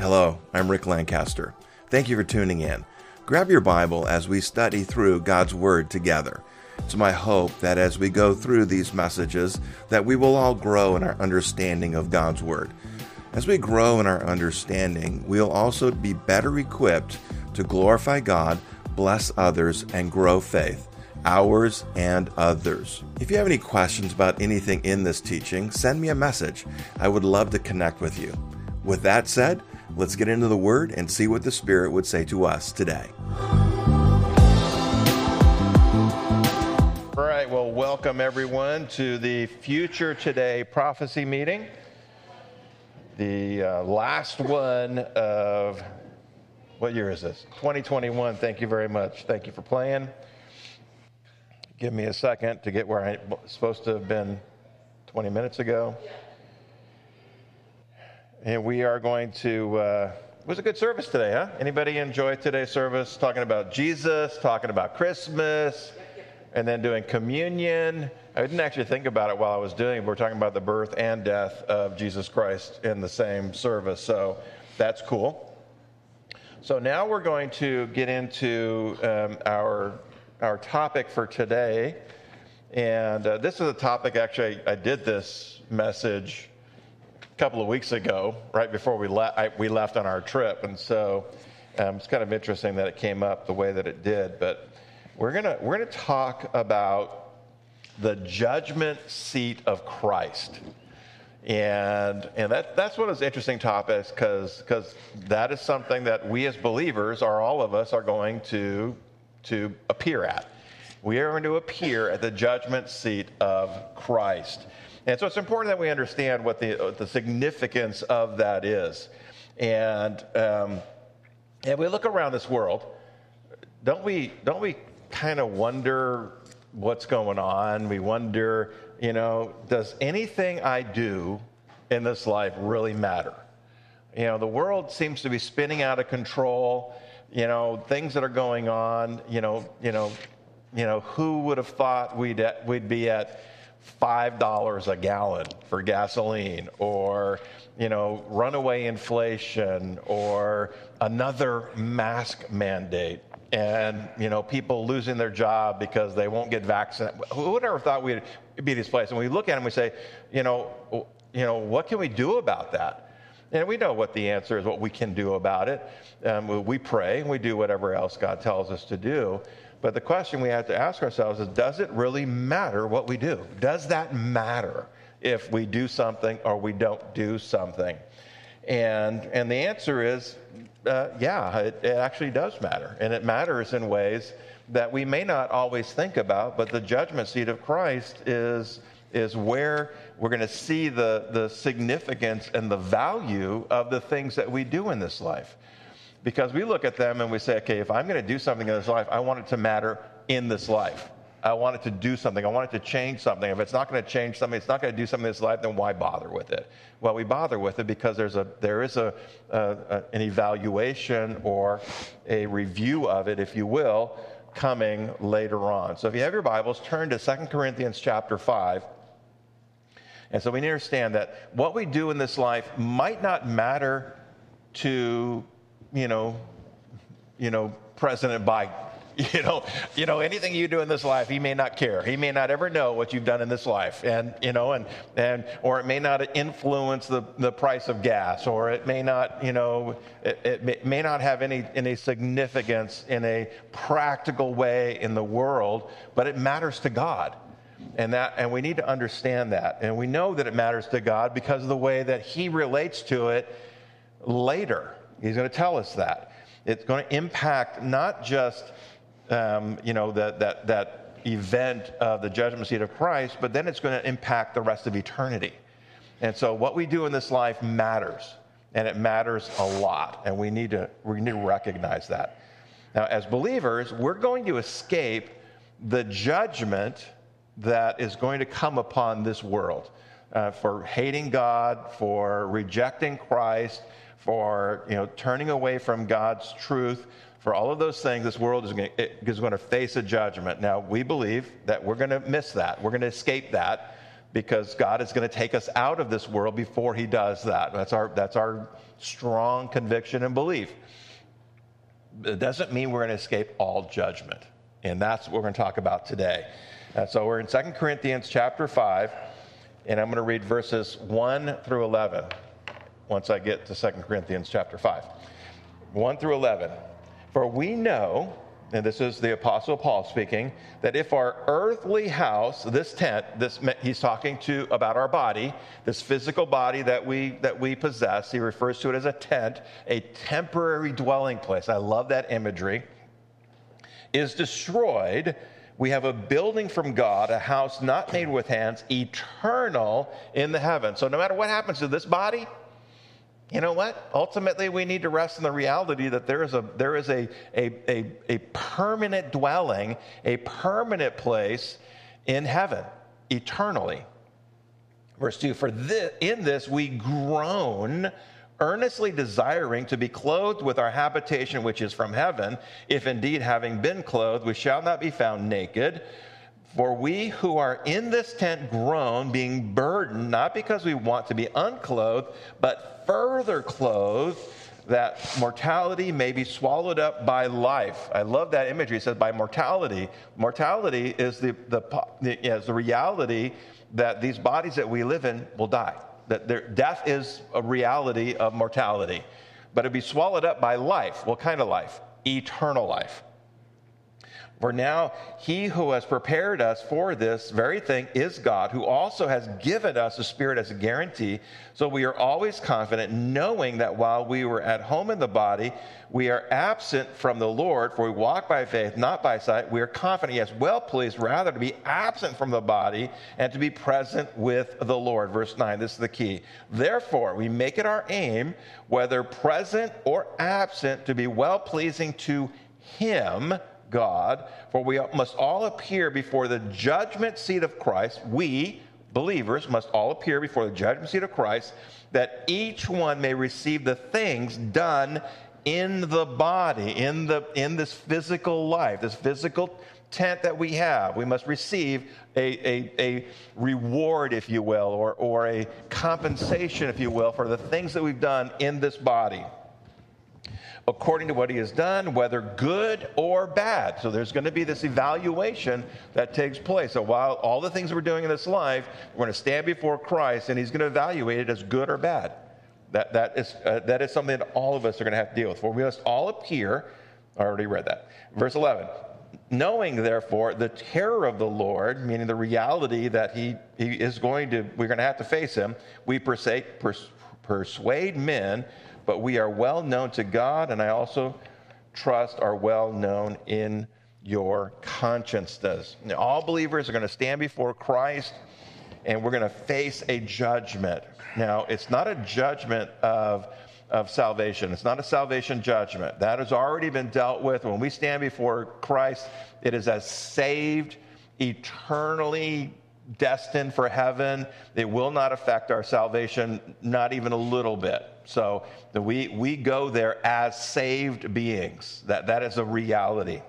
Hello, I'm Rick Lancaster. Thank you for tuning in. Grab your Bible as we study through God's Word together. It's my hope that as we go through these messages, that we will all grow in our understanding of God's Word. As we grow in our understanding, we'll also be better equipped to glorify God, bless others, and grow faith, ours and others. If you have any questions about anything in this teaching, send me a message. I would love to connect with you. With that said, let's get into the Word and see what the Spirit would say to us today. All right, well, welcome everyone to the Future Today Prophecy Meeting. The last one of, what year is this? 2021. Thank you very much. Thank you for playing. Give me a second to get where I'm supposed to have been 20 minutes ago. And we are going to, it was a good service today, huh? Anybody enjoy today's service? Talking about Jesus, talking about Christmas, and then doing communion. I didn't actually think about it while I was doing it. We're talking about the birth and death of Jesus Christ in the same service. So that's cool. So now we're going to get into our topic for today. And this is a topic, actually, I did this message couple of weeks ago, right before we left on our trip, and so it's kind of interesting that it came up the way that it did. But we're gonna talk about the judgment seat of Christ, and that's one of those interesting topics because that is something that we as believers, all of us, are going to appear at. We are going to appear at the judgment seat of Christ. And so it's important that we understand what the significance of that is. And we look around this world, don't we kind of wonder what's going on? We wonder, does anything I do in this life really matter? The world seems to be spinning out of control. Things that are going on. Who would have thought we'd be at $5 a gallon for gasoline, or runaway inflation, or another mask mandate, and people losing their job because they won't get vaccinated. Who would ever thought we'd be this place? And we look at it and we say, what can we do about that? And we know what the answer is, what we can do about it. We pray and we do whatever else God tells us to do. But the question we have to ask ourselves is, does it really matter what we do? Does that matter if we do something or we don't do something? And the answer is, yeah, it actually does matter. And it matters in ways that we may not always think about, but the judgment seat of Christ is where we're going to see the significance and the value of the things that we do in this life. Because we look at them and we say, okay, if I'm going to do something in this life, I want it to matter in this life. I want it to do something. I want it to change something. If it's not going to change something, it's not going to do something in this life, then why bother with it? Well, we bother with it because there is an evaluation or a review of it, if you will, coming later on. So if you have your Bibles, turn to 2 Corinthians chapter 5. And so we need to understand that what we do in this life might not matter to President Biden. Anything you do in this life, he may not care. He may not ever know what you've done in this life, or it may not influence the price of gas, or it may not, it may not have any significance in a practical way in the world, but it matters to God. And we need to understand that. And we know that it matters to God because of the way that he relates to it later. He's going to tell us that. It's going to impact not just, that event of the judgment seat of Christ, but then it's going to impact the rest of eternity. And so what we do in this life matters, and it matters a lot, and we need to recognize that. Now, as believers, we're going to escape the judgment that is going to come upon this world for hating God, for rejecting Christ, for turning away from God's truth. For all of those things, this world is going to face a judgment. Now, we believe that we're going to miss that. We're going to escape that. because God is going to take us out of this world before he does that. That's our strong conviction and belief. It doesn't mean we're going to escape all judgment. And that's what we're going to talk about today. So we're in 2 Corinthians chapter 5, and I'm going to read verses 1 through 11 once I get to 2 Corinthians chapter 5. 1 through 11. For we know, and this is the Apostle Paul speaking, that if our earthly house, this tent, he's talking about our body, this physical body that we possess, he refers to it as a tent, a temporary dwelling place. I love that imagery. Is destroyed, we have a building from God, a house not made with hands, eternal in the heavens. So no matter what happens to this body, you know what? Ultimately, we need to rest in the reality that there is a permanent dwelling, a permanent place in heaven, eternally. Verse 2, for in this we groan, earnestly desiring to be clothed with our habitation which is from heaven, if indeed having been clothed, we shall not be found naked. For we who are in this tent groan, being burdened, not because we want to be unclothed, but further clothed, that mortality may be swallowed up by life. I love that imagery. It says by mortality. Mortality is the reality that these bodies that we live in will die. That death is a reality of mortality. But it'll be swallowed up by life. What kind of life? Eternal life. For now, he who has prepared us for this very thing is God, who also has given us the Spirit as a guarantee. So we are always confident, knowing that while we were at home in the body, we are absent from the Lord, for we walk by faith, not by sight. We are confident, yes, well pleased, rather to be absent from the body and to be present with the Lord. Verse 9, this is the key. Therefore, we make it our aim, whether present or absent, to be well-pleasing to him, God, for we must all appear before the judgment seat of Christ. We, believers, must all appear before the judgment seat of Christ, that each one may receive the things done in the body, in this physical life, this physical tent that we have. We must receive a reward, if you will, or a compensation, if you will, for the things that we've done in this body, according to what he has done, whether good or bad. So there's going to be this evaluation that takes place. So while all the things we're doing in this life, we're going to stand before Christ, and he's going to evaluate it as good or bad. That is something that all of us are going to have to deal with. For we must all appear, I already read that. Verse 11, knowing therefore the terror of the Lord, meaning the reality that we're going to have to face him, we persuade men, but we are well known to God, and I also trust are well known in your consciences. Now, all believers are going to stand before Christ, and we're going to face a judgment. Now, it's not a judgment of salvation. It's not a salvation judgment. That has already been dealt with. When we stand before Christ, it is as saved, eternally destined for heaven. It will not affect our salvation, not even a little bit. So we go there as saved beings. That is a reality.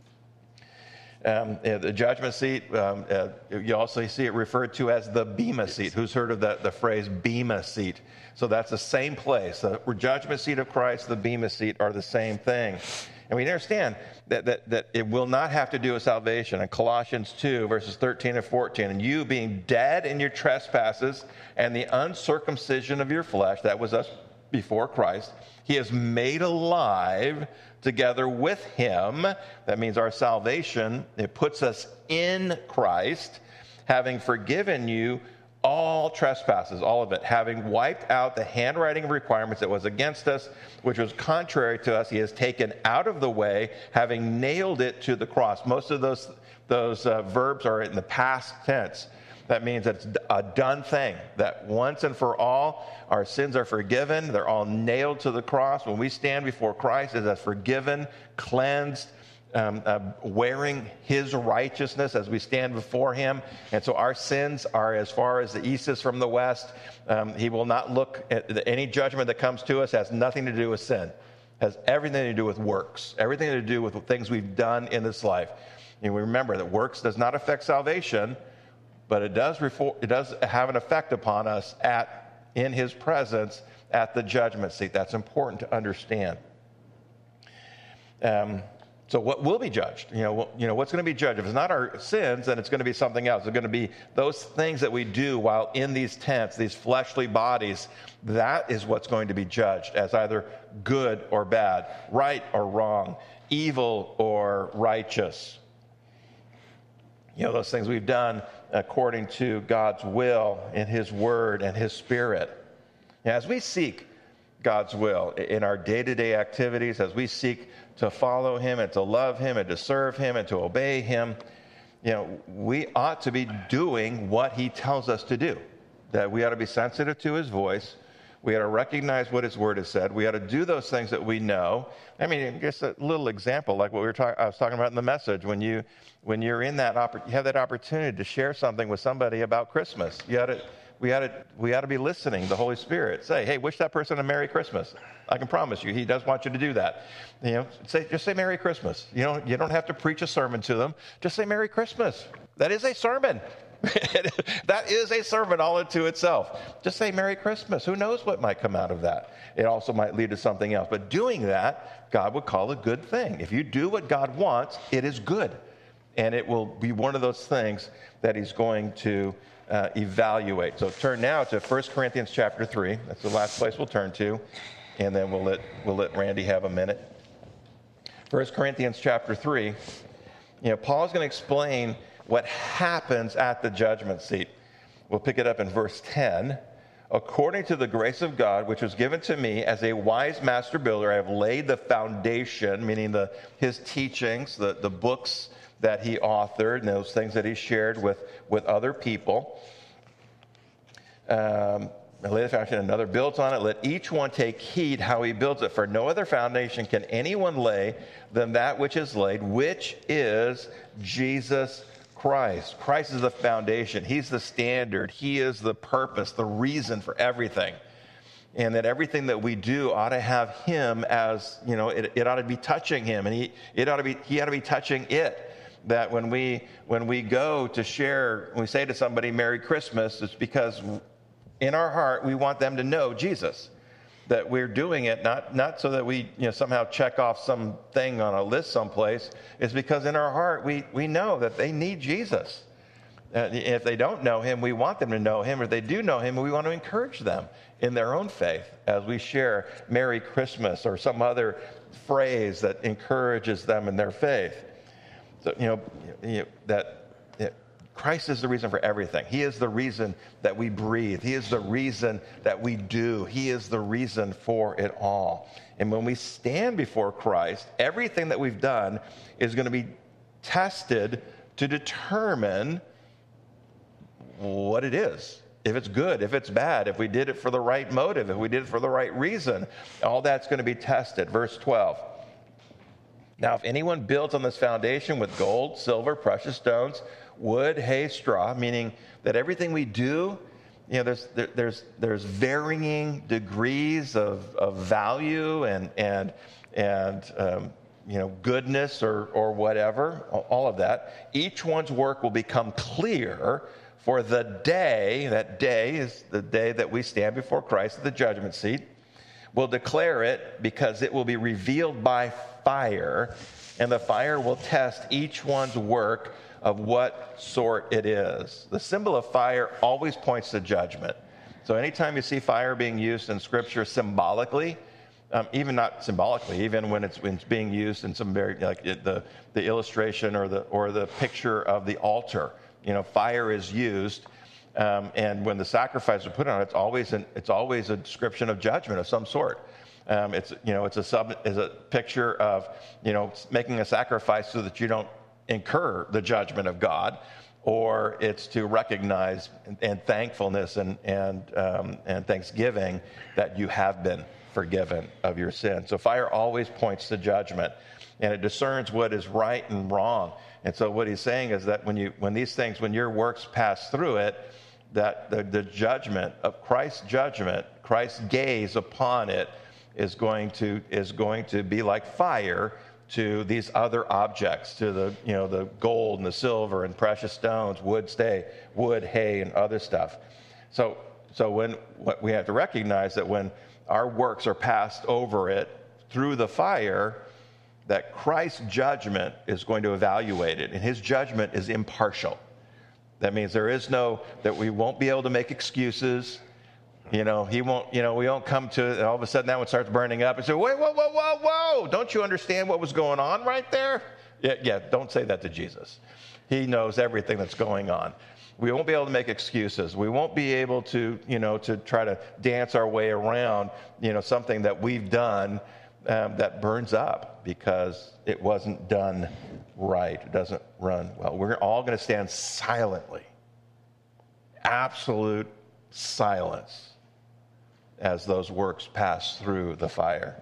The judgment seat, you also see it referred to as the bema seat. Who's heard of the phrase bema seat? So that's the same place. The judgment seat of Christ, the bema seat are the same thing. And we understand that it will not have to do with salvation. In Colossians 2, verses 13 and 14, and you being dead in your trespasses and the uncircumcision of your flesh, that was us before Christ, he has made alive together with him. That means our salvation. It puts us in Christ, having forgiven you all trespasses, all of it, having wiped out the handwriting of requirements that was against us, which was contrary to us. He has taken out of the way, having nailed it to the cross. Most of those verbs are in the past tense. That means it's a done thing, that once and for all, our sins are forgiven. They're all nailed to the cross. When we stand before Christ, it is forgiven, cleansed, wearing his righteousness as we stand before him. And so our sins are as far as the east is from the west. He will not look at any judgment that comes to us has nothing to do with sin. Has everything to do with works, everything to do with the things we've done in this life. And we remember that works does not affect salvation, but it does have an effect upon us in his presence at the judgment seat. That's important to understand. So what will be judged? What's going to be judged? If it's not our sins, then it's going to be something else. It's going to be those things that we do while in these tents, these fleshly bodies. That is what's going to be judged as either good or bad, right or wrong, evil or righteous. Those things we've done according to God's will in his word and his spirit. As we seek God's will in our day-to-day activities, as we seek to follow him and to love him and to serve him and to obey him, we ought to be doing what he tells us to do. That we ought to be sensitive to his voice. We ought to recognize what his word has said. We ought to do those things that we know. I mean, just a little example, like what I was talking about in the message. When you're in that, you have that opportunity to share something with somebody about Christmas. We ought to be listening to the Holy Spirit. Say, hey, wish that person a Merry Christmas. I can promise you, he does want you to do that. Just say Merry Christmas. You don't have to preach a sermon to them. Just say Merry Christmas. That is a sermon. That is a sermon all into itself. Just say Merry Christmas. Who knows what might come out of that? It also might lead to something else. But doing that, God would call a good thing. If you do what God wants, it is good. And it will be one of those things that he's going to evaluate. So turn now to 1 Corinthians chapter 3. That's the last place we'll turn to. And then we'll let Randy have a minute. 1 Corinthians chapter 3. Paul's going to explain what happens at the judgment seat. We'll pick it up in verse 10. According to the grace of God, which was given to me as a wise master builder, I have laid the foundation, meaning his teachings, the books that he authored, and those things that he shared with other people. I lay the foundation, another builds on it. Let each one take heed how he builds it. For no other foundation can anyone lay than that which is laid, which is Jesus Christ. Christ is the foundation. He's the standard. He is the purpose, the reason for everything. And that everything that we do ought to have him as, it ought to be touching him, and he ought to be touching it. That when we go to share, when we say to somebody Merry Christmas, it's because in our heart we want them to know Jesus. That we're doing it not so that we somehow check off something on a list someplace. It's because in our heart we know that they need Jesus. If they don't know him, we want them to know him. If they do know him, we want to encourage them in their own faith as we share Merry Christmas or some other phrase that encourages them in their faith. So, Christ is the reason for everything. He is the reason that we breathe. He is the reason that we do. He is the reason for it all. And when we stand before Christ, everything that we've done is going to be tested to determine what it is. If it's good, if it's bad, if we did it for the right motive, if we did it for the right reason, all that's going to be tested. Verse 12. Now, if anyone builds on this foundation with gold, silver, precious stones, wood, hay, straw, meaning that everything we do, there's varying degrees of value and goodness or whatever, all of that. Each one's work will become clear for the day. That day is the day that we stand before Christ at the judgment seat. We'll declare it because it will be revealed by fire, and the fire will test each one's work of what sort it is. The symbol of fire always points to judgment. So anytime you see fire being used in Scripture symbolically, even not symbolically, even when it's being used in some very like the illustration or the picture of the altar, fire is used. And when the sacrifice is put on, it's always a description of judgment of some sort. It's a picture of making a sacrifice so that you don't incur the judgment of God, or it's to recognize and thankfulness and thanksgiving that you have been forgiven of your sin. So fire always points to judgment, and it discerns what is right and wrong. And so what he's saying is that when your works pass through it, that the judgment of Christ's judgment, Christ's gaze upon it is going to be like fire to these other objects, to the gold and the silver and precious stones, wood, hay, and other stuff. So what we have to recognize that when our works are passed over it through the fire, that Christ's judgment is going to evaluate it, and his judgment is impartial. That means that we won't be able to make excuses. He won't, we won't come to it, and all of a sudden that one starts burning up and say, wait, whoa, don't you understand what was going on right there? Yeah, don't say that to Jesus. He knows everything that's going on. We won't be able to make excuses. We won't be able to, to try to dance our way around, something that we've done that burns up because it wasn't done right. It doesn't run well. We're all going to stand silently, absolute silence, as those works pass through the fire.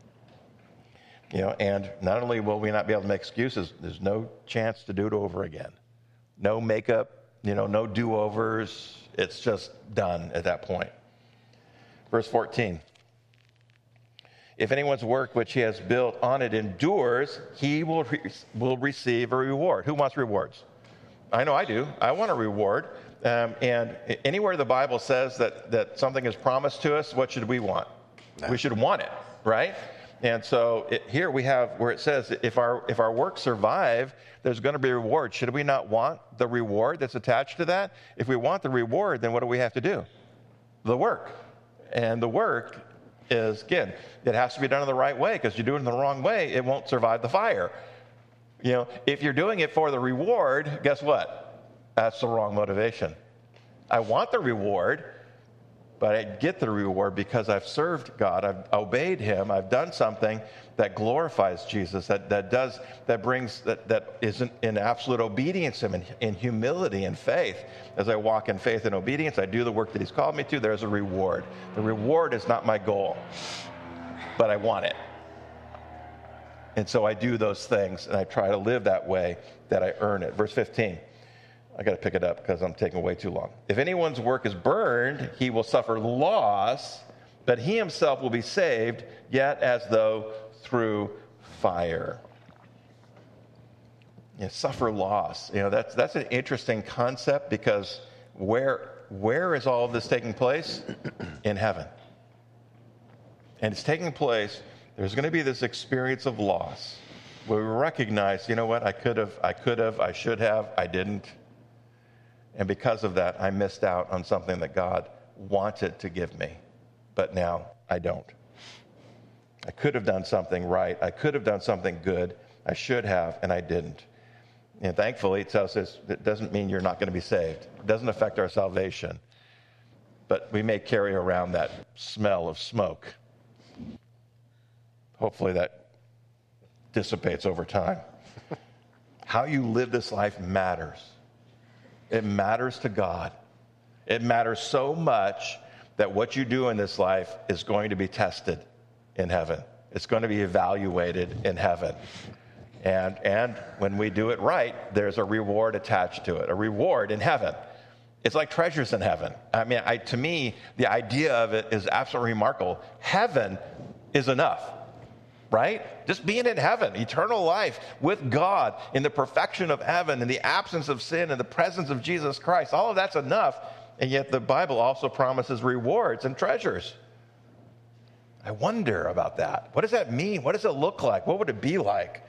And not only will we not be able to make excuses, there's no chance to do it over again. No makeup, no do-overs. It's just done at that point. Verse 14. If anyone's work which he has built on it endures, he will receive a reward. Who wants rewards? I know I do. I want a reward. And anywhere the Bible says that something is promised to us, what should we want? We should want it, right? And so here we have where it says, if our works survive, there's going to be a reward. Should we not want the reward that's attached to that? If we want the reward, then what do we have to do? The work. And the work is, again, it has to be done in the right way, because you do it in the wrong way, it won't survive the fire. If you're doing it for the reward, guess what? That's the wrong motivation. I want the reward, but I get the reward because I've served God, I've obeyed him, I've done something that glorifies Jesus, that is in absolute obedience to him, in humility and faith. As I walk in faith and obedience, I do the work that he's called me to, there's a reward. The reward is not my goal, but I want it. And so I do those things, and I try to live that way that I earn it. Verse 15. I got to pick it up because I'm taking way too long. If anyone's work is burned, he will suffer loss, but he himself will be saved, yet as though through fire. Suffer loss. That's an interesting concept, because where is all of this taking place? In heaven. And it's taking place, there's going to be this experience of loss where we recognize, what, I could have, I should have, I didn't. And because of that, I missed out on something that God wanted to give me, but now I don't. I could have done something right. I could have done something good. I should have, and I didn't. And thankfully, it tells us it doesn't mean you're not going to be saved. It doesn't affect our salvation. But we may carry around that smell of smoke. Hopefully that dissipates over time. How you live this life matters. It matters to God. It matters so much that what you do in this life is going to be tested in heaven. It's going to be evaluated in heaven. And when we do it right, there's a reward attached to it, a reward in heaven. It's like treasures in heaven. I mean, to me, the idea of it is absolutely remarkable. Heaven is enough. Right? Just being in heaven, eternal life with God in the perfection of heaven, in the absence of sin, in the presence of Jesus Christ. All of that's enough. And yet the Bible also promises rewards and treasures. I wonder about that. What does that mean? What does it look like? What would it be like?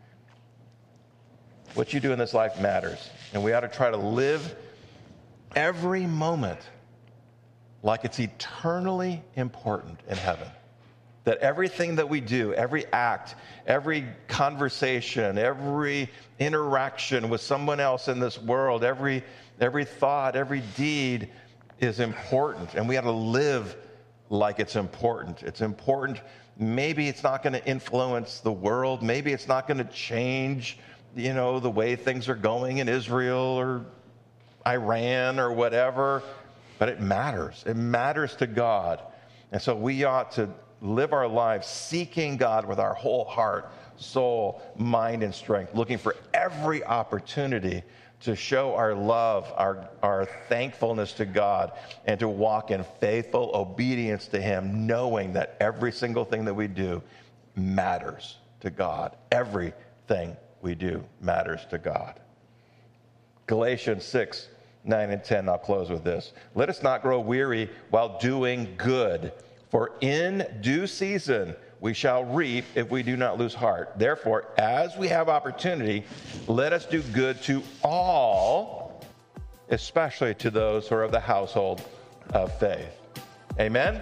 What you do in this life matters. And we ought to try to live every moment like it's eternally important in heaven. That everything that we do, every act, every conversation, every interaction with someone else in this world, every thought, every deed is important. And we have to live like it's important. It's important. Maybe it's not going to influence the world. Maybe it's not going to change, the way things are going in Israel or Iran or whatever. But it matters. It matters to God. And so we ought to live our lives seeking God with our whole heart, soul, mind, and strength, looking for every opportunity to show our love, our thankfulness to God, and to walk in faithful obedience to him, knowing that every single thing that we do matters to God. Everything we do matters to God. Galatians 6, 9 and 10, I'll close with this. Let us not grow weary while doing good, for in due season we shall reap if we do not lose heart. Therefore, as we have opportunity, let us do good to all, especially to those who are of the household of faith. Amen?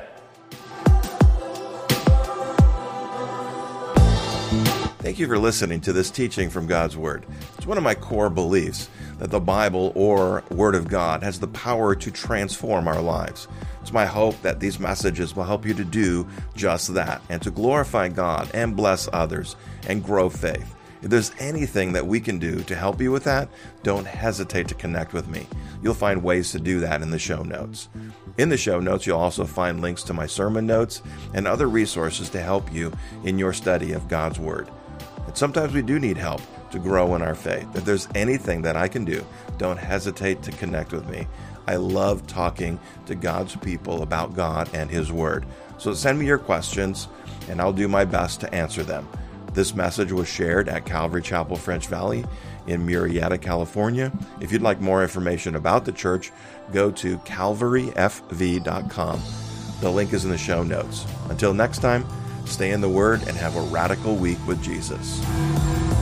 Thank you for listening to this teaching from God's Word. It's one of my core beliefs that the Bible or Word of God has the power to transform our lives. It's my hope that these messages will help you to do just that and to glorify God and bless others and grow faith. If there's anything that we can do to help you with that, don't hesitate to connect with me. You'll find ways to do that in the show notes. In the show notes, you'll also find links to my sermon notes and other resources to help you in your study of God's Word. And sometimes we do need help to grow in our faith. If there's anything that I can do, don't hesitate to connect with me. I love talking to God's people about God and His Word. So send me your questions, and I'll do my best to answer them. This message was shared at Calvary Chapel French Valley in Murrieta, California. If you'd like more information about the church, go to calvaryfv.com. The link is in the show notes. Until next time, stay in the Word and have a radical week with Jesus.